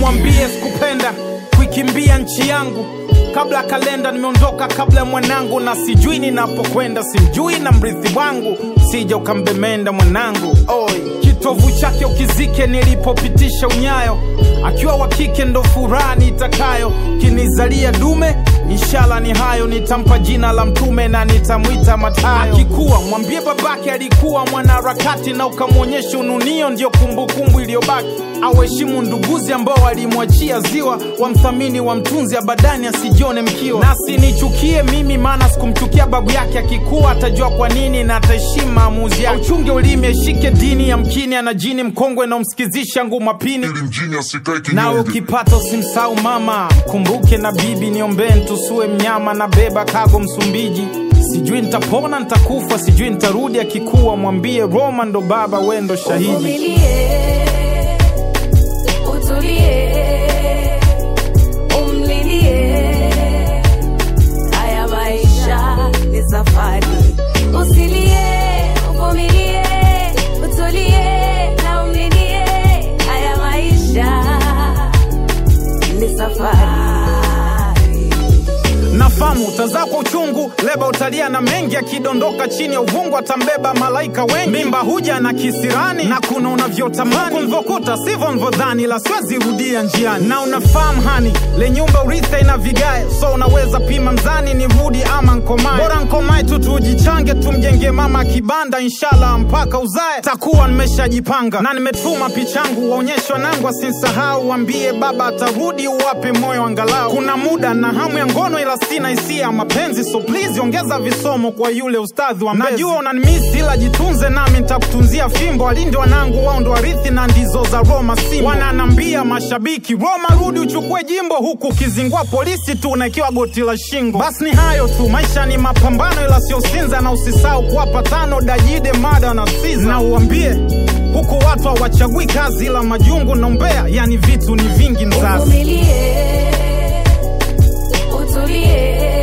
mwambie sikupenda kuikimbia nchi yangu. Kabla kalenda nimeondoka kabla mwanangu, na sijui ninapokwenda, simjui na mrithi wangu. Sija ukambemenda mwanangu, oi. Kitovu chake ukizike nilipopitisha unyayo. Akiwa wa kike ndo furaha nitakayo. Kinizalia dume inshallah ni hayo. Nitampa jina la mtume na nitamuita Matayo. Akikuwa mwambie babake alikuwa mwanaharakati, na ukamuonyesha ununio ndio kumbukumbu iliyobaki. Awaheshimu nduguzi ambao walimwachia ziwa, wamthamini wamtunzi abadani asijione mkiwa. Na asinichukie mimi maana sikumchukia babu yake. Akikuwa atajua kwa nini na ataheshimu maamuzi yake. Uchunge ulimi ashike dini ya mkini, ana jini mkongwe na umsikizisha nguma pini. Na ukipata usimsahau mama, kumbuke na bibi. Niombe ntusue mnyama na beba kago Msumbiji. Sijui nitapona nitakufa, sijui nitarudi. Akikuwa mwambie Roma ndo baba wendo shahidi. Haya maisha ni safari. Usilie, uvumilie, utulie na umlilie. Haya maisha ni safari. Nafamu utazaa kwa uchungu, leba utalia na mengi. Akidondoka chini ya uvungu atambeba malaika wengi. Mimba huja na kisirani na kuna unavyotamani. Kunvokuta sivyo nvodhani, la siwezi rudia njiani. Na unafahamu hani, le nyumba uritha ina vigae. So unaweza pima mzani ni rudi ama nkomae. Bora nkomae tu tujichange, tumjenge mama kibanda. Inshallah mpaka uzae takuwa nimeshajipanga. Na nimetuma pichangu waonyeshwa nangu asinsahau. Wambie baba atarudi, uwape moyo angalau. Kuna muda na hamu ya ngono ila sina hisia mapenzi. So please ongeza visomo kwa yule ustadhi wa mbezi. Najua unanimisi ila jitunze nami nitakutunzia fimbo. Walindi wanangu wao ndo warithi na ndizo za Roma Simba. Wananambia mashabiki Roma rudi uchukue jimbo. Huku kizingua polisi tu unaekiwa goti la shingo. Basi ni hayo tu, maisha ni mapambano ila sio sinza. Na usisahau kuwapa tano Dajide Mada na Siza. Na uambie huku watu hawachagui kazi ila majungu na umbea. Yani vitu ni vingi mzazi. Uvumilie, utulie.